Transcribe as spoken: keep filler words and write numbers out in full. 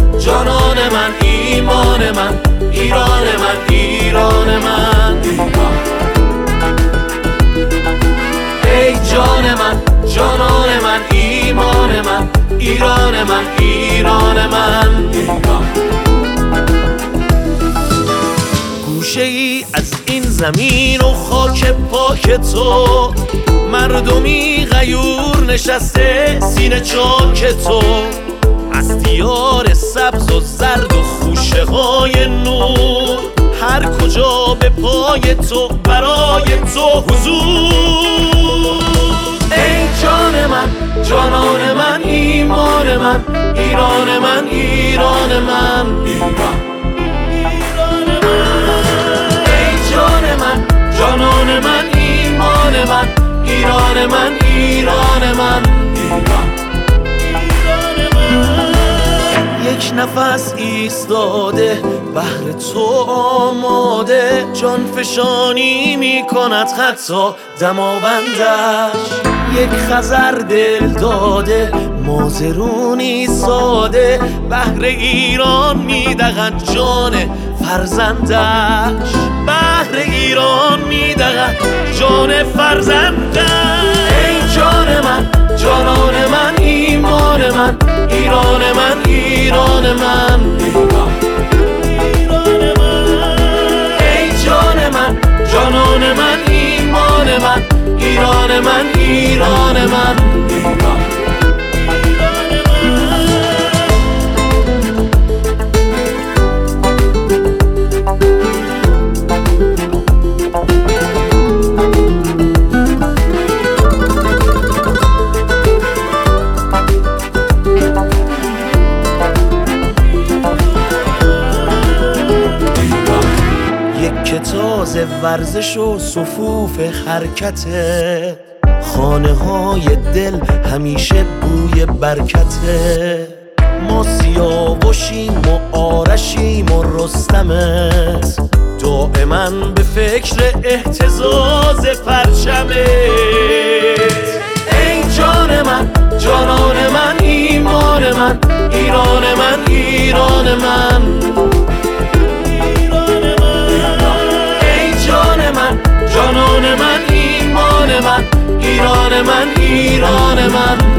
جانان من، ایمان من، ایران من، ایران من. ای جان من، جانان من، ایمان من، ایران من، ایران من. گوشه ای از این زمین و خاک پاک تو، مردمی غیور نشسته سینه چاک تو. از دیار سبز و زرد و خوشه های نور، هر کجا به پای تو برای تو حضور. ای جان من، جانان من، ایمان من، ایران من، ایران من. ای جان من، جانان من، ایمان من، ایران من، ایران من. یک نفس ایستاده بهر تو آماده، جان فشانی می کند حتی دماوندش. یک خزر دل داده مازرونی ساده، بهر ایران می دهد جان فرزندش. بهر ایران می دهد جان فرزندش. ای جان من، جانان من، ایمان من، ایران من، ایران من. ای جان من، جانان من، ایمان من، ایران من، ایران من. که تازه ورزش و صفوف حرکته، خانه های دل همیشه بوی برکته. ما سیاوشیم و آرشیم و رستمت، دائما به فکر اهتزاز پرچمت. ای جان من، جانان من، ایمان من، ایران من، ایران من. جانان من، ایمان من، ایران من، ایران من.